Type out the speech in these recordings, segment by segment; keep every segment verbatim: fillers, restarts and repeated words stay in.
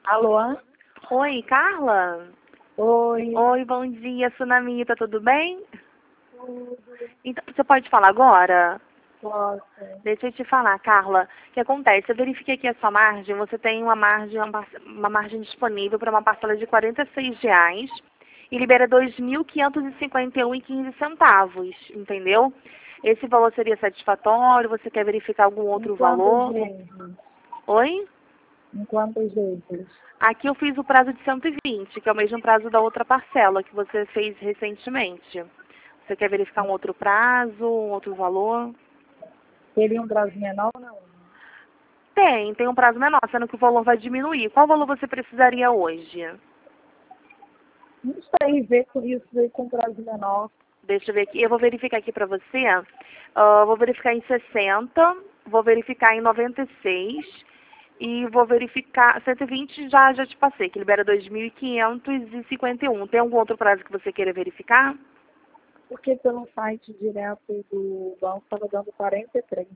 Alô? Oi, Carla? Oi. Oi, bom dia, Sunamita, tudo bem? Tudo. Então, você pode falar agora? Posso. Deixa eu te falar, Carla. O que acontece? Eu verifiquei aqui a sua margem, você tem uma margem, uma parce- uma margem disponível para uma parcela de quarenta e seis reais e libera dois mil quinhentos e cinquenta e um e quinze centavos, entendeu? Esse valor seria satisfatório? Você quer verificar algum Em outro quantos valor? vezes? Oi? Em quantas vezes? Aqui eu fiz o prazo de cento e vinte, que é o mesmo prazo da outra parcela que você fez recentemente. Você quer verificar um outro prazo, um outro valor? Teria um prazo menor ou não? Tem, tem um prazo menor, sendo que o valor vai diminuir. Qual valor você precisaria hoje? Não sei, ver com isso, ver com prazo menor. Deixa eu ver aqui. Eu vou verificar aqui para você. Ah, vou verificar em sessenta, vou verificar em noventa e seis e vou verificar cento e vinte já já te passei, que libera dois mil quinhentos e cinquenta e um. Tem algum outro prazo que você queira verificar? Porque pelo site direto do banco estava dando quarenta e três.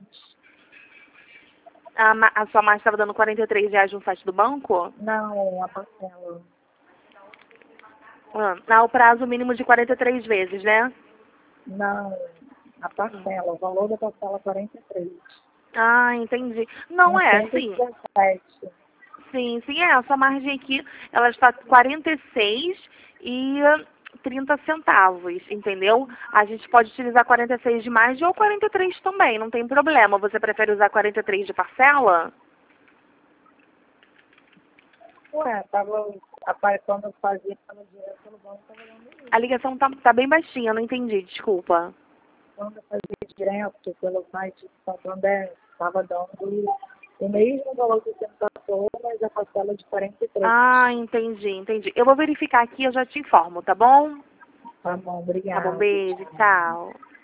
A, ma- a sua margem estava dando quarenta e três reais no site do banco? Não, a parcela. Ah, ah, o prazo mínimo de quarenta e três vezes, né? Não, a parcela. O valor da parcela é quarenta e três. Ah, entendi. Não Em é, cento e sim. dezessete. Sim, sim, é. A sua margem aqui, ela está quarenta e seis e trinta centavos, entendeu? A gente pode utilizar quarenta e seis de margem ou quarenta e três também, não tem problema. Você prefere usar quarenta e três de parcela? Ué, tava, apa- quando eu fazia pelo direto pelo banco, estava dando isso. A ligação tá, tá bem baixinha, eu não entendi, desculpa. Quando eu fazia direto pelo site do Santander, estava dando o mesmo valor que você me passou, mas a parcela de quarenta e três. Ah, entendi, entendi. Eu vou verificar aqui e eu já te informo, tá bom? Tá bom, Tá bom, obrigada. beijo, tchau.